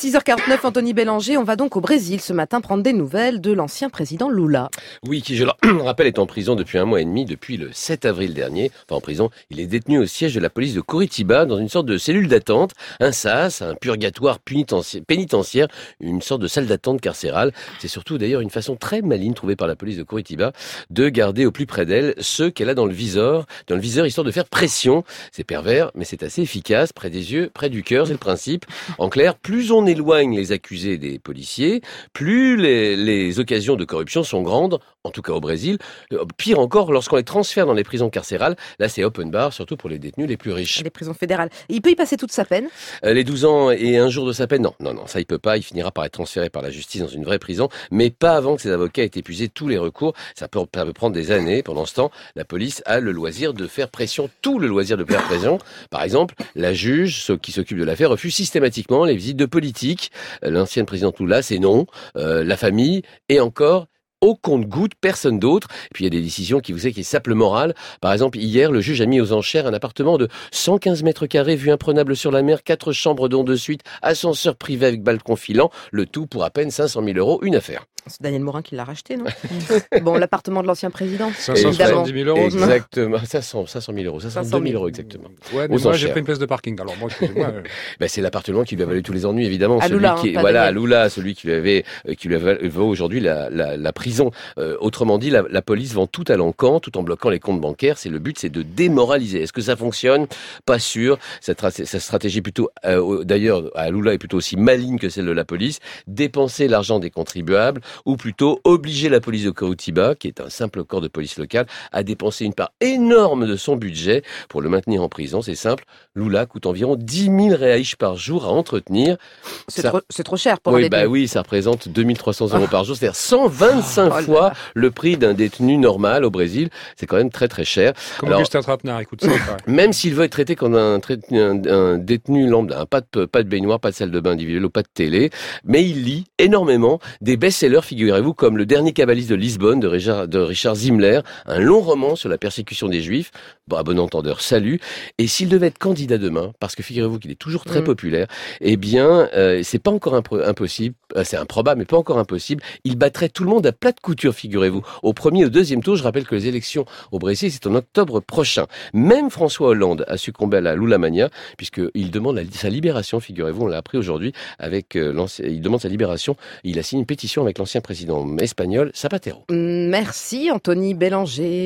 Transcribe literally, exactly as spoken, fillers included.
six heures quarante-neuf, Anthony Bélanger, on va donc au Brésil ce matin prendre des nouvelles de l'ancien président Lula. Oui, qui je le rappelle est en prison depuis un mois et demi, depuis le sept avril dernier. Enfin en prison, il est détenu au siège de la police de Curitiba dans une sorte de cellule d'attente, un sas, un purgatoire pénitentiaire, une sorte de salle d'attente carcérale. C'est surtout d'ailleurs une façon très maligne trouvée par la police de Curitiba de garder au plus près d'elle ceux qu'elle a dans le viseur, dans le viseur histoire de faire pression. C'est pervers, mais c'est assez efficace, près des yeux, près du cœur, c'est le principe. En clair, plus on éloigne les accusés des policiers, plus les, les occasions de corruption sont grandes, en tout cas au Brésil. Pire encore, lorsqu'on les transfère dans les prisons carcérales, là c'est open bar, surtout pour les détenus les plus riches. Les prisons fédérales. Il peut y passer toute sa peine ? euh, Les douze ans et un jour de sa peine, non, non, non, ça il peut pas, il finira par être transféré par la justice dans une vraie prison, mais pas avant que ses avocats aient épuisé tous les recours. Ça peut, ça peut prendre des années. Pendant ce temps, la police a le loisir de faire pression, tout le loisir de faire pression. Par exemple, la juge, ceux qui s'occupent de l'affaire, refuse systématiquement les visites de politiques. L'ancienne présidente Lula, c'est non. Euh, la famille, et encore, au compte-gouttes, personne d'autre. Et puis il y a des décisions qui vous savez qui sapent le moral. Par exemple, hier, le juge a mis aux enchères un appartement de cent quinze mètres carrés, vue imprenable sur la mer, quatre chambres dont de suite, ascenseur privé avec balcon filant, le tout pour à peine cinq cent mille euros, une affaire. C'est Daniel Morin qui l'a racheté, non? Bon, l'appartement de l'ancien président. cinq cent soixante-dix mille euros. Exactement, cinq cents mille euros, cinq cent deux mille euros exactement. Ouais, mais moi j'ai pris une place de parking, alors moi, excusez-moi. Euh... ben, c'est l'appartement qui lui a valu tous les ennuis, évidemment. À celui Lula, qui, hein, voilà, à Lula, celui qui lui avait, qui lui avait, vaut aujourd'hui la, la, la prison. Euh, autrement dit, la, la police vend tout à l'encan, tout en bloquant les comptes bancaires. C'est le but, c'est de démoraliser. Est-ce que ça fonctionne? Pas sûr. Cette, cette stratégie plutôt, euh, d'ailleurs, à Lula est plutôt aussi maligne que celle de la police. Dépenser l'argent des contribuables, ou plutôt obliger la police de Curitiba, qui est un simple corps de police local, à dépenser une part énorme de son budget pour le maintenir en prison. C'est simple, Lula coûte environ dix mille reais par jour à entretenir. C'est, ça... trop, c'est trop cher pour oui, un détenu. Bah oui, ça représente deux mille trois cents euros par jour, c'est-à-dire cent vingt-cinq oh fois là. Le prix d'un détenu normal au Brésil. C'est quand même très très cher. Comme Alors, Augustin Trapenard, écoute ça. Même s'il veut être traité comme un, un, un détenu lambda, hein, pas de, pas de baignoire, pas de salle de bain individuelle ou pas de télé, mais il lit énormément des best-sellers, figurez-vous, comme Le Dernier Cabaliste de Lisbonne de Richard, de Richard Zimmler, un long roman sur la persécution des Juifs. Bon, à bon entendeur, salut. Et s'il devait être candidat demain, parce que figurez-vous qu'il est toujours très mmh. populaire, eh bien, euh, c'est pas encore impro- impossible, euh, c'est improbable, mais pas encore impossible. Il battrait tout le monde à plat de couture, figurez-vous. Au premier et au deuxième tour, je rappelle que les élections au Brésil, c'est en octobre prochain. Même François Hollande a succombé à la Lulamania, puisqu'il demande la, sa libération, figurez-vous, on l'a appris aujourd'hui, avec euh, l'ancien, il demande sa libération. Il a signé une pétition avec l'ancien président espagnol, Zapatero. Merci Anthony Bélanger.